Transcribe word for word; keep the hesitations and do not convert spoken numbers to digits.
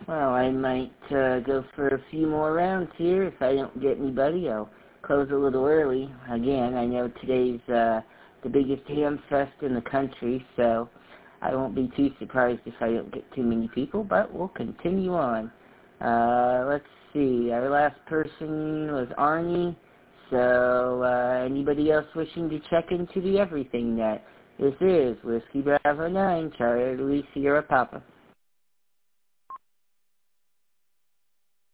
Well, I might uh, go for a few more rounds here. If I don't get anybody, I'll close a little early. Again, I know today's uh, the biggest ham fest in the country, so I won't be too surprised if I don't get too many people, but we'll continue on. Uh, let's see. Our last person was Arnie, so uh, anybody else wishing to check into the Everything Net? This is Whiskey Bravo nine, Charlie Louis Sierra Papa.